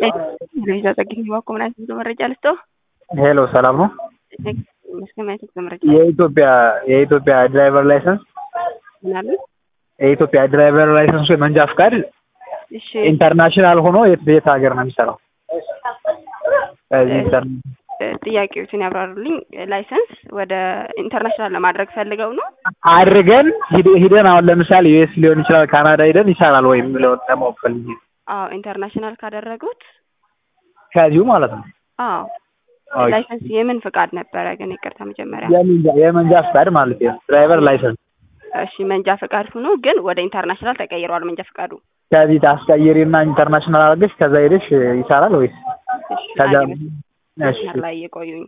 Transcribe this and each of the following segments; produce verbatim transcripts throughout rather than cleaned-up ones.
ለይዛ ጸግኝ ባኮ ምናምን ተመረጃ ልስቶ ሄሎ ሰላም ነው። መስከማይት ተመረጃ የኢትዮጵያ የኢትዮጵያ ድራይቨር ላይሰንስ ምናምን የኢትዮጵያ ድራይቨር ላይሰንስ ወይ መንጃ ፍቃድ እሺ ኢንተርናሽናል ሆኖ የት የት ሀገር ነው የሚሰራው? ጥያቄዎችን ያብራሩልኝ። ላይሰንስ ወደ ኢንተርናሽናል ለማድረግ ፈልገው ነው አድርገን ሂደን አሁን ለምሳሌ ዩኤስ ሊሆን ይችላል ካናዳ ሂደን ይሰራል ወይ የሚለው ለማወቅ ፈልጌ። አዎ ኢንተርናሽናል ካደረጉት ከዚሁ ማለት ነው። አዎ ላይሰንስ የምን ፍቃድ ነበረ ግን? ይቅርታ መጀመሪያ የመንጃ የመንጃ ፍቃድ ማለት ነው። ድራይቨር ላይሰንስ። እሺ መንጃ ፍቃድ ሆኖ ግን ወደ ኢንተርናሽናል ተቀይሯል መንጃ ፍቃዱ። ከዚህ ታስቀይሪና ኢንተርናሽናል አድርገሽ ከዛ ሄደሽ ይሰራል ወይስ? ከዛ እሺ ላይ የቆዩኝ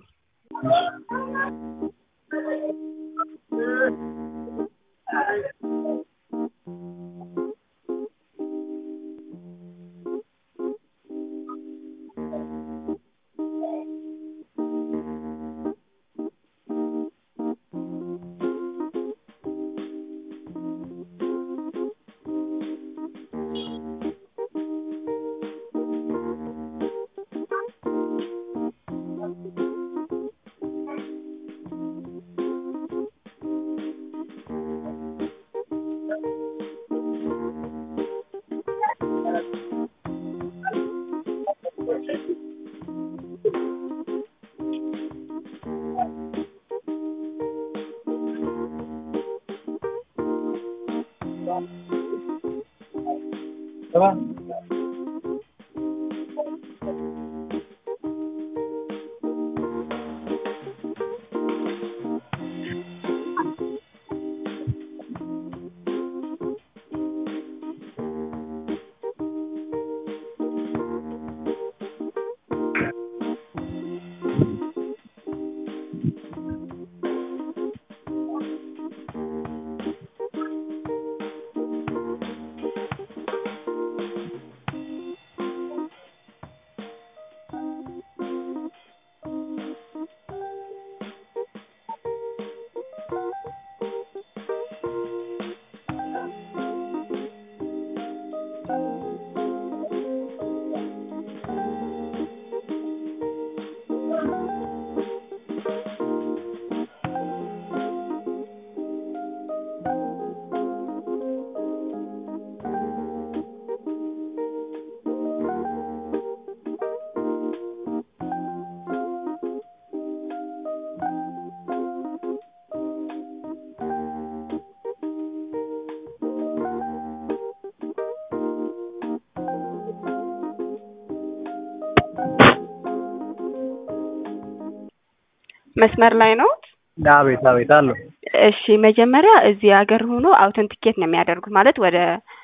መስመር ላይ ነው። አቤት አቤት አለው። እሺ መጀመሪያ እዚህ ሀገር ሆኖ አውተንቲኬት ነው የሚያደርጉት ማለት ወደ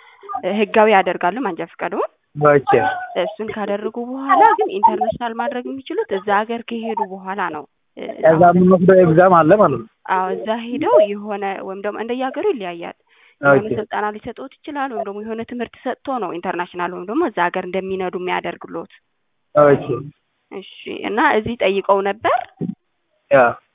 ህጋዊ ያደርጋሉ መንጃ ፍቃዱን። ኦኬ እሱን ካደረጉ በኋላ ግን ኢንተርናሽናል ማድረግ የሚችሉት እዛ ሀገር ከሄዱ በኋላ ነው። እዛ የምንወስደው ኤግዛም አለ ማለት ነው። አዎ እዛ ሄደው የሆነ ወይም ደግሞ እንደየሀገሩ ይለያያል። የሆነ ስልጠና ሊሰጡት ይችላል ወይም ደግሞ የሆነ ትምህርት ሰጥቶ ነው ኢንተርናሽናል ወይም ደግሞ እዛ ሀገር እንደሚነዱ የሚያደርግሎት። ኦኬ እሺ እና እዚህ ጠይቀው ነበር? ያ